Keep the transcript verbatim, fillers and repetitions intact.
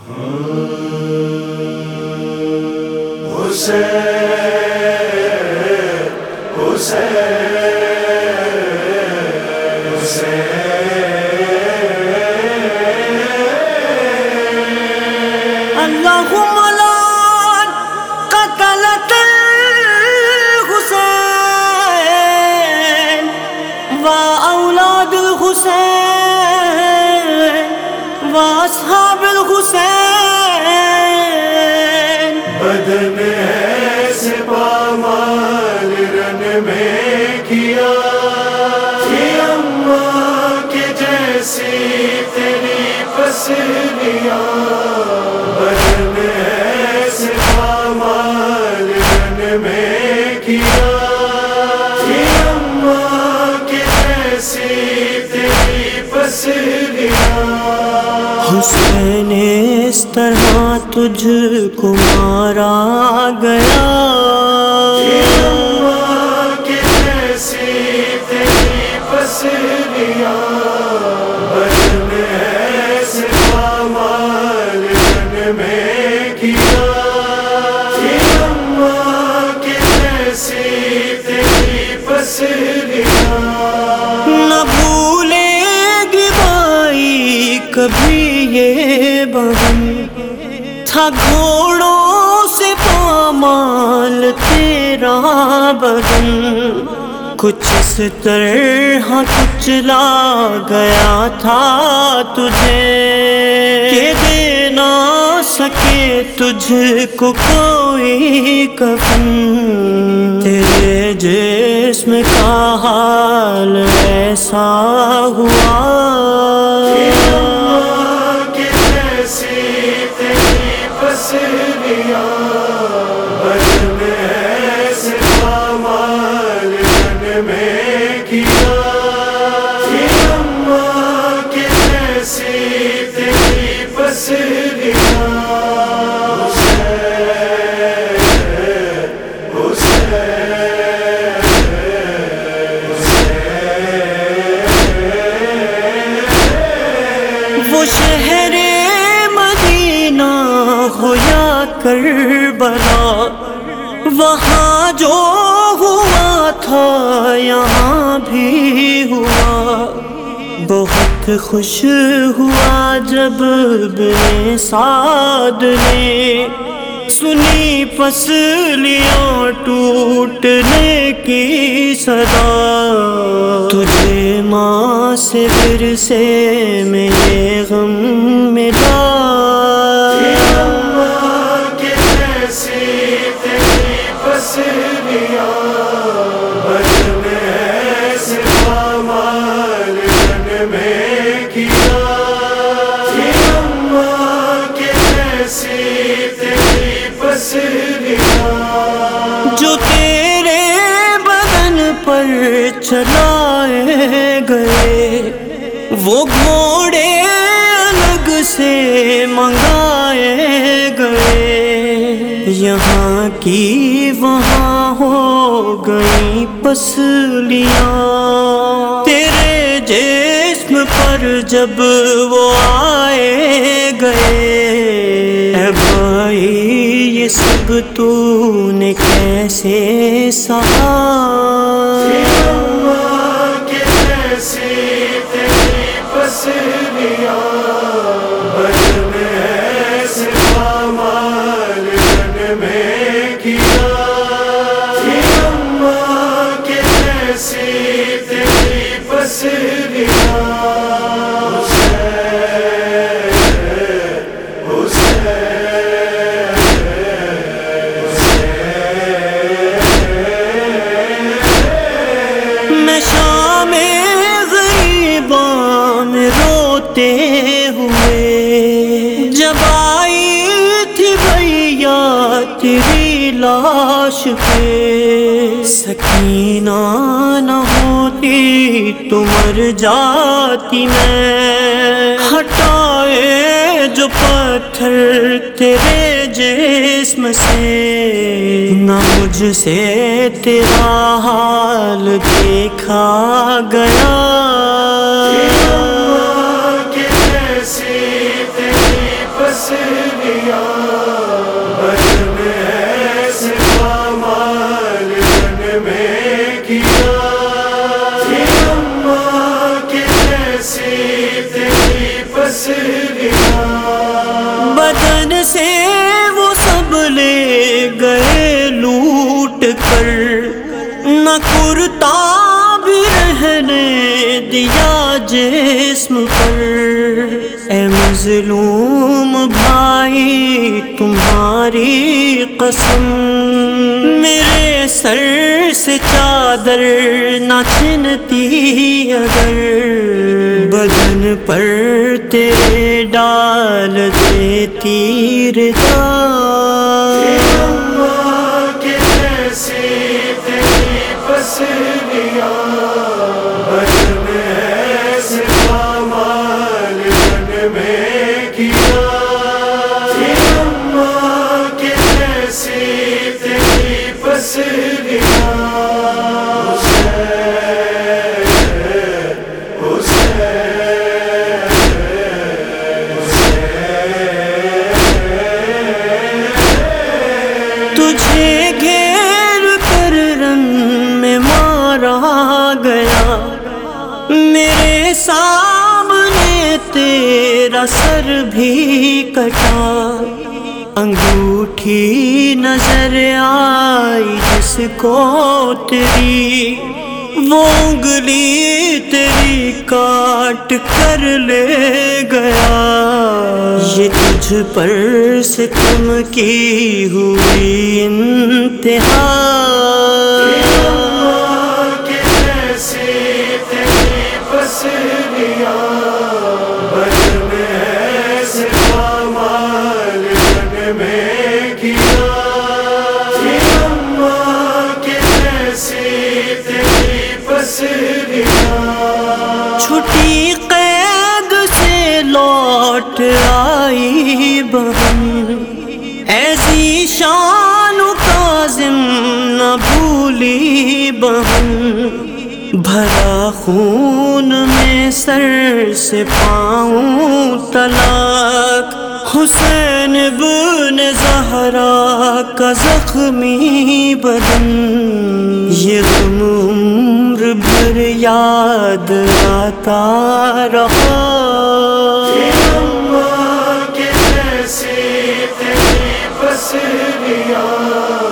اللهم لا قتلت الحسين وأولاد الحسين وأصحاب الحسين بدن ایسے پامال رن میں کیا تھی اماں کے جیسی تیری پسلیاں بدن ایسے پامال رن میں کیا تھی اماں کے جیسی تیری پسلیاں حسین اس طرح تجھ کو مارا گیا اماں کے جیسی تیری پسلیاں بدن ایسے پامال رن میں کیا تھی اماں کے جیسی تیری پسلیاں نہ بھولے گی بائی کبھی یہ بہن تھا گھوڑوں سے پامال تیرا بدن کچھ اس طرح کچلا گیا تھا تجھے کہ دے نہ سکے تجھ کو کوئی کفن تیرے جسم کا حال ایسا ہوا پسلیاں بدن ایسے پامال رن میں کیا تھی اماں کے جیسی تیری پسلیاں وہ شہر مدینہ ہو یا کربلا وہاں جو ہوا تھا یہاں بھی ہوا بہت خوش ہوا جب بن سعد نے سنی پسلیاں ٹوٹنے کی صدا تجھے ماں سے ورثے میں یہ غم ملا پسلیاں بدن ایسے پامال رن میں کیا تھی اماں کے جیسی تیری پسلیاں جو تیرے بدن پر چلائے گئے وہ گھوڑے الگ سے منگائے گئے یہاں کی وہاں ہو گئی پسلیاں تیرے جسم پر جب وہ آئے گئے اے بھائی یہ سب تو نے کیسے سہا اماں کے جیسی تیری پسلیاں بدن ایسے پامال رن میں کیا تھی اماں کے جیسی تیری پسلیاں میں شام غریباں میں روتے ہوئے جب آئی تھی بھیا تیری لاش پہ سکینہ نہ ہوتی تو مر جاتی میں ہٹائے جو پتھر تیرے جسم سے نہ مجھ سے تیرا حال دیکھا گیا کے جیسی تیری پس पसलियां बदन में ऐसे पामाल बन में किया थी अम्मा के जैसी तेरी पसलियां بدن سے وہ سب لے گئے لوٹ کر نہ کرتا بھی رہنے دیا جسم پر اے مظلوم بھائی تمہاری قسم میرے سر سے چادر نہ چھنتی اگر بدن پر تیرے ڈال دیتی ردا अम्मा के जैसी तेरी पसलियां बदन में ऐसे पामाल बन में किया थी अम्मा के जैसी तेरी पसलियां تجھے گھیر کر رن میں مارا گیا میرے سامنے تیرا سر بھی کٹا انگوٹھی نظر آئی جس کو تیری وہ انگلی تیری کاٹ کر لے گیا یہ تجھ پر ستم کی ہوئی انتہا अम्मा के जैसी तेरी पसलियां बदन में ऐसे पामाल बन में किया थी अम्मा के जैसी तेरी पसलियां چھٹی قید سے لوٹ آئی بہن ایسی شان و کاظم نہ بھولی بہن بھرا خون میں سر سے پاؤں طلاق حسین بن زہرا کا زخمی بدن یہ غم عمر بھر یاد آتا رہا अम्मा के जैसी तेरी पसलियां